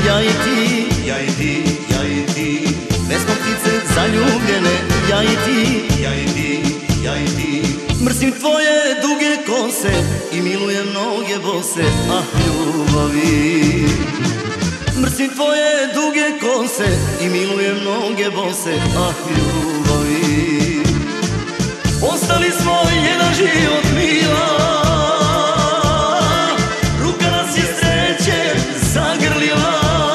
ja i ti, ja i ti, ja i ti, bez smo ptice zaljubljene, ja i ti, ja i ti, ja i ti. Mrzim tvoje duge kose i milujem noge bose, ah ljubavi. Mrzim tvoje duge kose i milujem noge bose, ah ljubavi. Ostali smo jedan život mila, ruka nas je sreće zagrlila,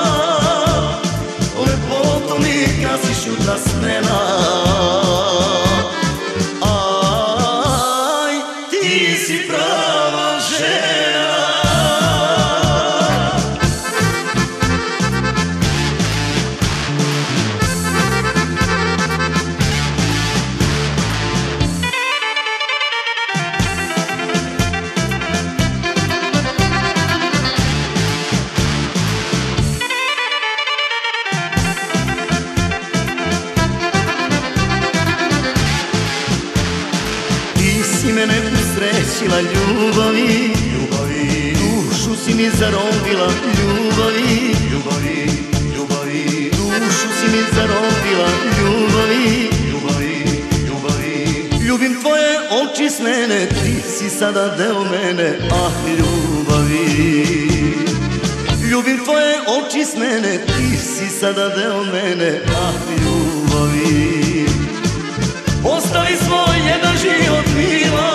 lepoto mi krasiš jutra smena. Aj, ti si prava žena. Si mene usrećila ljubavi, Ljubavi, dušu si mi zarobila ljubavi, ljubavi, ljubavi, dušu si mi zarobila ljubavi, ljubavi, ljubavi. Ljubim tvoje oči s mene, ti si sada deo mene, ah ljubavi. Ljubim tvoje oči s mene, ti si sada deo mene, ah ljubavi. Ostali smo jedan život mila,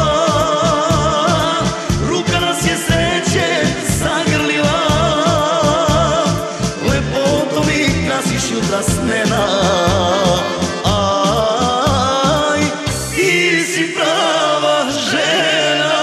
ruka nas je sreće zagrlila, lepoto mi krasiš jutra smena. Aj, ti si prava žena.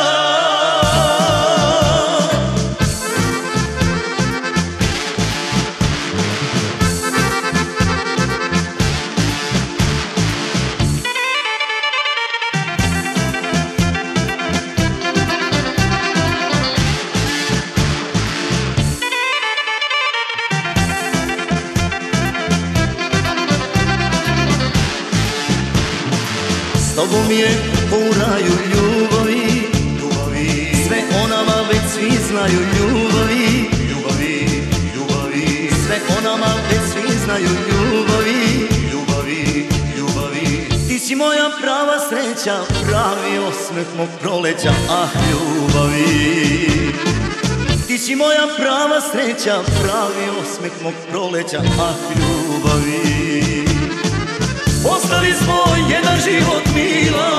S tobom je ko u raju ljubavi, Ljubavi, sve o nama već svi znaju ljubavi, ljubavi, ljubavi, sve o nama već svi znaju ljubavi, ljubavi, ljubavi. ti si moja prava sreća, pravi osmeh mog proleća, ah ljubavi. Ti si moja prava sreća, pravi osmeh mog proleća, ah ljubavi. Ostali smo jedan život mila,